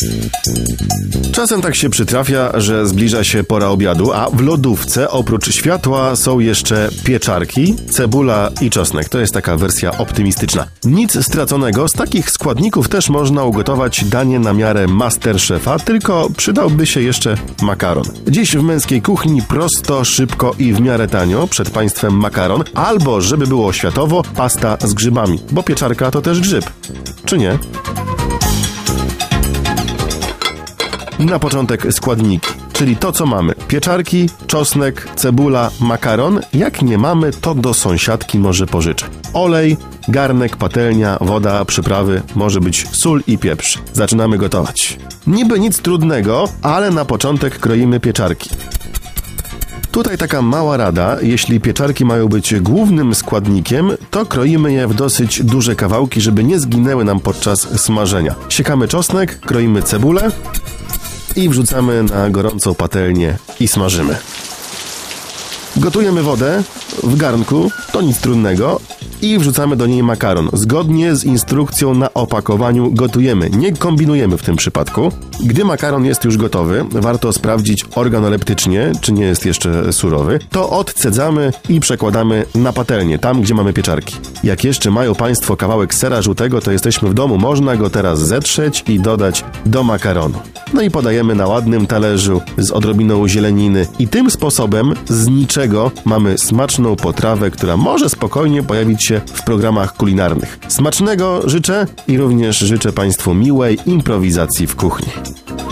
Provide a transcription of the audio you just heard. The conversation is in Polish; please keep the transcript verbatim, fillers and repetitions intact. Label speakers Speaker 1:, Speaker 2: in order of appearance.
Speaker 1: Czasem tak się przytrafia, że zbliża się pora obiadu, a w lodówce oprócz światła są jeszcze pieczarki, cebula i czosnek. To jest taka wersja optymistyczna. Nic straconego, z takich składników też można ugotować danie na miarę MasterChefa, tylko przydałby się jeszcze makaron. Dziś w męskiej kuchni prosto, szybko i w miarę tanio, przed państwem makaron, albo żeby było światowo, pasta z grzybami, bo pieczarka to też grzyb. Czy nie? Na początek składniki, czyli to co mamy. Pieczarki, czosnek, cebula, makaron. Jak nie mamy, to do sąsiadki może pożyczę. Olej, garnek, patelnia, woda, przyprawy, może być sól i pieprz. Zaczynamy gotować. Niby nic trudnego, ale na początek kroimy pieczarki. Tutaj taka mała rada, jeśli pieczarki mają być głównym składnikiem, to kroimy je w dosyć duże kawałki, żeby nie zginęły nam podczas smażenia. Siekamy czosnek, kroimy cebulę i wrzucamy na gorącą patelnię i smażymy. Gotujemy wodę w garnku, to nic trudnego, i wrzucamy do niej makaron. Zgodnie z instrukcją na opakowaniu gotujemy, nie kombinujemy w tym przypadku. Gdy makaron jest już gotowy, warto sprawdzić organoleptycznie, czy nie jest jeszcze surowy, to odcedzamy i przekładamy na patelnię, tam gdzie mamy pieczarki. Jak jeszcze mają Państwo kawałek sera żółtego, to jesteśmy w domu, można go teraz zetrzeć i dodać do makaronu. No i podajemy na ładnym talerzu z odrobiną zieleniny i tym sposobem z niczego mamy smaczną potrawę, która może spokojnie pojawić się w programach kulinarnych. Smacznego życzę i również życzę Państwu miłej improwizacji w kuchni.